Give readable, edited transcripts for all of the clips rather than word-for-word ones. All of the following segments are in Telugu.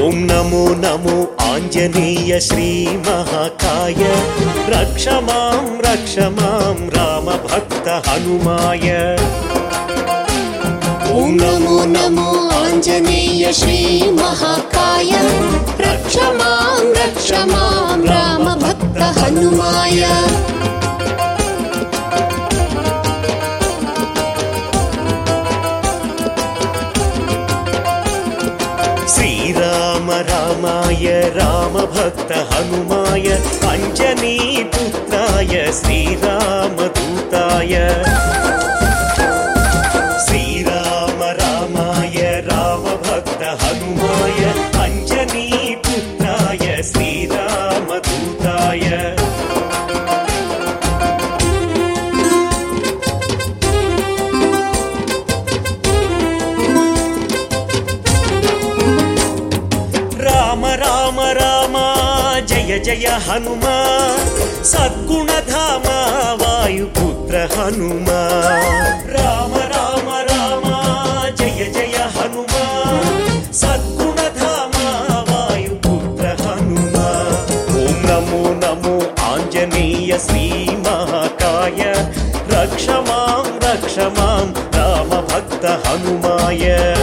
ఓం నమో నమో ఆంజనేయ శ్రీ మహాకాయ రక్ష మాం రామ భక్త హనుమాయ. ఓం నమో నమో ఆంజనేయ శ్రీ మహాకాయ రక్ష మాం రామ భక్త హనుమాయ. శ్రీరామ రామాయ రామ భక్త హనుమాయ అంజనీ పుత్రాయ శ్రీరామదూతాయ. శ్రీరామ రామాయ రామ భక్త హనుమాయ అంజనీ పుత్రాయ శ్రీరామదూతాయ. రామ రామ రామ జయ జయ హనుమా సద్గుణధామ వాయుపుత్ర హనుమా. రామ రామ రామ జయ జయ హనుమా సద్గుణధామ వాయుపుత్ర హనుమా. ఓం నమో నమో ఆంజనేయ శ్రీ మహాకాయ రక్ష మాం రామ భక్త హనుమాయ.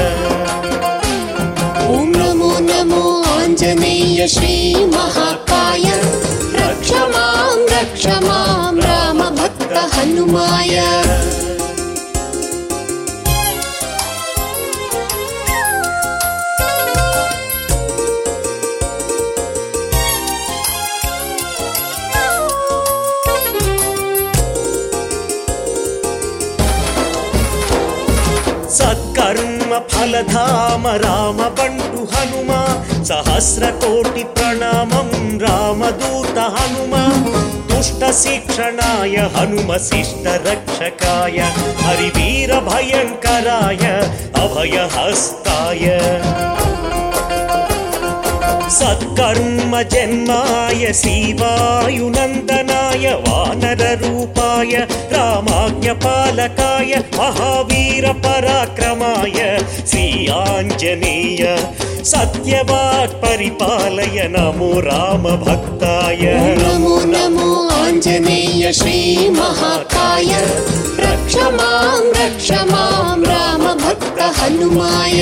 ఓం నమో నమో ఆంజనేయ శ్రీ మహాకాయ రక్ష మాం రామ భక్త హనుమాయ. సత్కర్మ ఫలధామ రామ బంటు హనుమా సహస్రకోటి ప్రణామం రామదూత హనుమా. దుష్ట శిక్షణాయ హనుమ శిష్ట రక్షకాయ హరివీర భయంకరాయ అభయహస్తాయ. సత్కర్మ జన్మాయ శ్రీవాయునందనాయ వానర రూపాయ రామాజ్ఞపాలకాయ మహావీర పరాక్రమాయ శ్రీ ఆంజనేయ. సత్యవాక్ పరిపాలయ నమో రామ భక్తాయ. నమో నమో ఆంజనేయ శ్రీ మహాకాయ రక్ష మాం రామ భక్త హనుమాయ.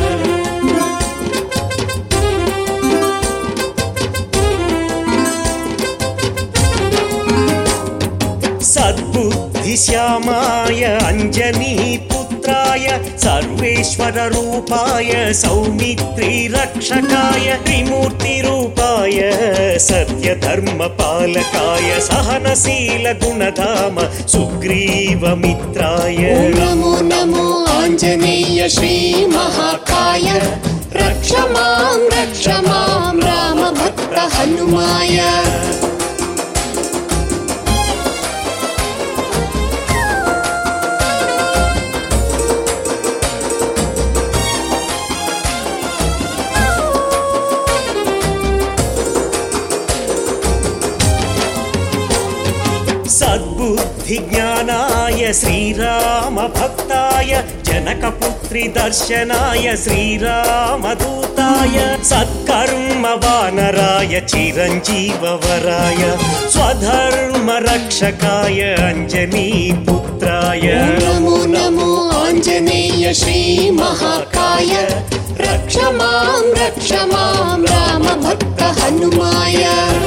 సద్బుద్ధి శ్యామాయ అంజనీ పుత్రాయ సర్వేశ్వర రూపాయ సౌమిత్రి రక్షకాయ త్రిమూర్తి రూపాయ సత్యధర్మ పాలకాయ సహనశీల గుణధామ సుగ్రీవ మిత్రాయ. నమో నమో ఆంజనేయ శ్రీ మహాకాయ రక్ష మాం రామ భక్త హనుమాయ. సద్బుద్ధి జ్ఞానాయ శ్రీరామ భక్తాయ జనకపుత్రి దర్శనాయ శ్రీరామదూతాయ. సత్కర్మ వానరాయ చిరంజీవవరాయ స్వధర్మ రక్షకాయ అంజనీ పుత్రాయ. నమో నమో ఆంజనేయ శ్రీ మహాకాయ రక్ష మాం రామ భక్త హనుమాయ.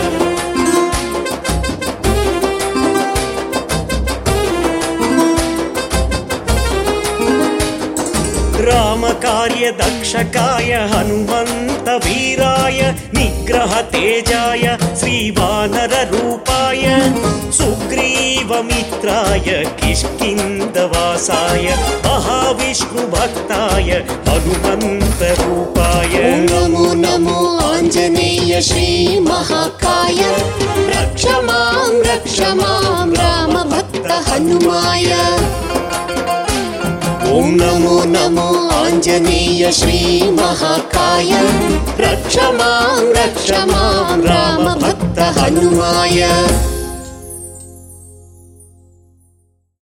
రామకార్య దక్షకాయ హనుమంత వీరాయ నిగ్రహ తేజాయ శ్రీవానర రూపాయ సుగ్రీవ మిత్రాయ కిష్కిందవాసాయ మహావిష్ణు భక్తాయ హనుమంత రూపాయ. నమో నమో ఆంజనేయ శ్రీ మహాకాయ రక్ష మాం రామ భక్త హనుమాయ. ఓం నమో నమో ఆంజనేయ శ్రీ మహాకాయ రక్ష మాం రామ భక్త హనుమాయ.